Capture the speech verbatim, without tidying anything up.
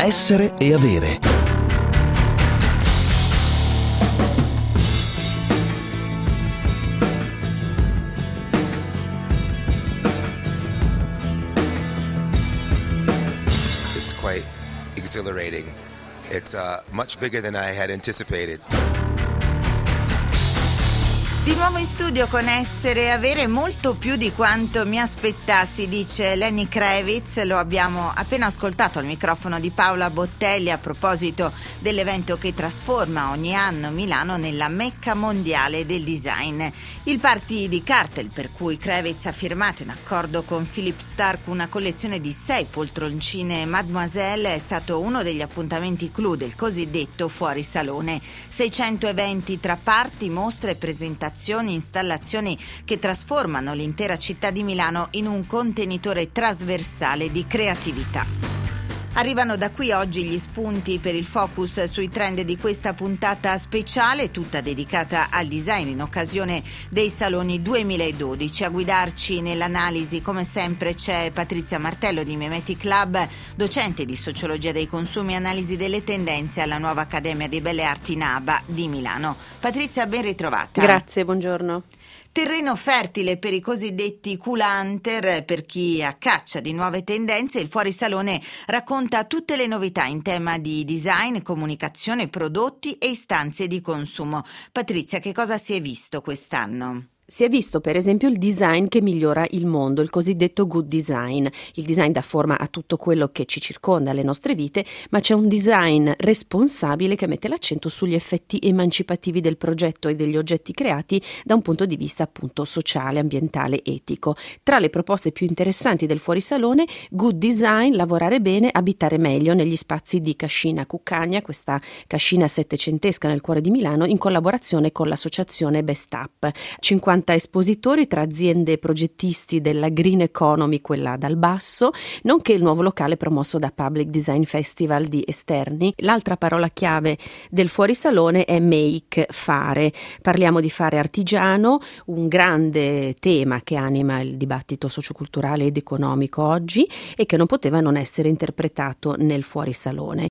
Essere e avere. It's quite exhilarating. It's uh, much bigger than I had anticipated. Di nuovo in studio con Essere e Avere, molto più di quanto mi aspettassi, dice Lenny Kravitz. Lo abbiamo appena ascoltato al microfono di Paola Bottelli a proposito dell'evento che trasforma ogni anno Milano nella mecca mondiale del design. Il party di cartel, per cui Kravitz ha firmato in accordo con Philip Stark una collezione di sei poltroncine Mademoiselle, è stato uno degli appuntamenti clou del cosiddetto fuori salone. seicento eventi tra party, mostre e presentazioni, installazioni che trasformano l'intera città di Milano in un contenitore trasversale di creatività. Arrivano da qui oggi gli spunti per il focus sui trend di questa puntata speciale, tutta dedicata al design in occasione dei Saloni duemiladodici. A guidarci nell'analisi, come sempre, c'è Patrizia Martello di Memetic Lab, docente di sociologia dei consumi e analisi delle tendenze alla nuova Accademia di Belle Arti Naba di Milano. Patrizia, ben ritrovata. Grazie, buongiorno. Terreno fertile per i cosiddetti cool hunter, per chi a caccia di nuove tendenze. Il fuorisalone racconta tutte le novità in tema di design, comunicazione, prodotti e istanze di consumo. Patrizia, che cosa si è visto quest'anno? Si è visto per esempio il design che migliora il mondo, il cosiddetto good design. Il design dà forma a tutto quello che ci circonda, le nostre vite, ma c'è un design responsabile che mette l'accento sugli effetti emancipativi del progetto e degli oggetti creati da un punto di vista appunto sociale, ambientale, etico. Tra le proposte più interessanti del fuorisalone, good design, lavorare bene, abitare meglio negli spazi di Cascina Cuccagna, questa cascina settecentesca nel cuore di Milano, in collaborazione con l'associazione Best Up. cinquanta espositori tra aziende e progettisti della green economy, quella dal basso, nonché il nuovo locale promosso da Public Design Festival di Esterni. L'altra parola chiave del fuorisalone è make, fare. Parliamo di fare artigiano, un grande tema che anima il dibattito socioculturale ed economico oggi e che non poteva non essere interpretato nel fuorisalone.